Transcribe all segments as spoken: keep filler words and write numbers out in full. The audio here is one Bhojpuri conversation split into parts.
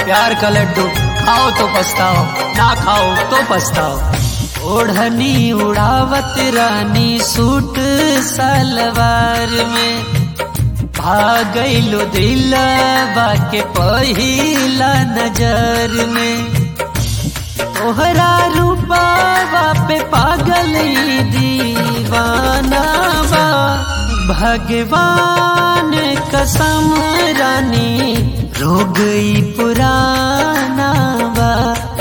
प्यार का लड्डू, खाओ तो पछताओ, ना खाओ तो पछताओ। ओढ़नी उड़ावत रानी सूट सलवार में, भागैलो दिलवा के पहिला नजर में। तोहरा रूपावा पे पागल दीवाना बा, भगवान कसम रानी रो गई पुराना बा।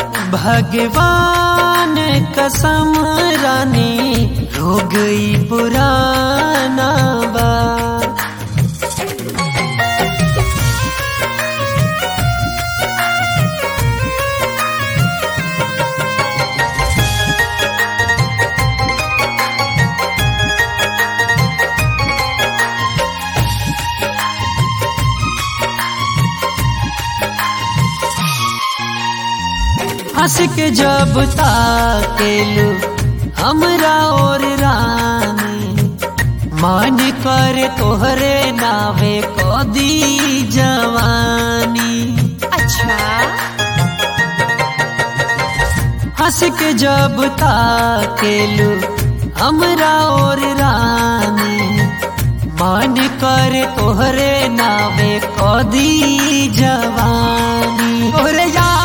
भगवान कसम रानी रो गई पुराना बा। हंस के जब ताकेलू हमरा और रानी, मन करे तोहरे नावे कदी जवानी। अच्छा हंस के जब ताकेलू हमरा और रानी, मन करे तोहरे नावे कदी जवानी। तोहरे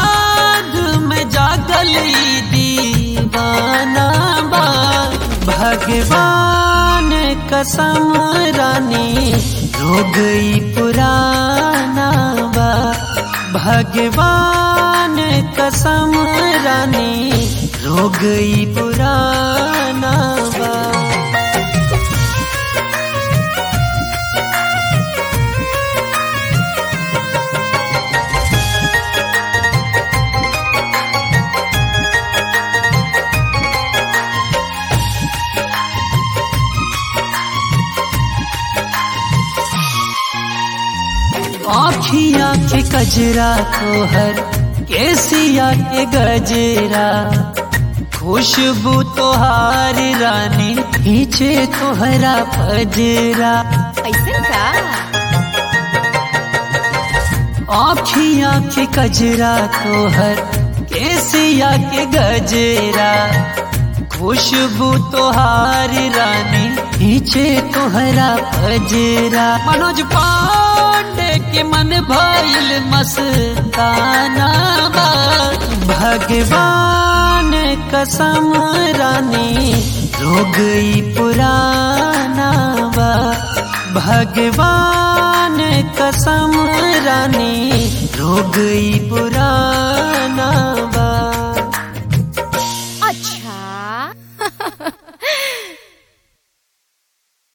जागली दीवाना बा, भगवान कसम रानी रो गई पुराना बा। भगवान कसम रानी रो गई पुराना बा। आँखिया के कजरा तोहर, केसिया के गजरा, खुशबू तोहार रानी खींचे तोहरा पजरा। ऐसे का आँखिया के कजरा तोहर, केसिया के गजरा, खुशबू तोहार रानी खींचे तोहरा पजरा। मनोज पांडे के मन भइल मस्ताना बा, भगवान कसम रानी रो गई पुराना बा। भगवान कसम रानी रो गई पुराना।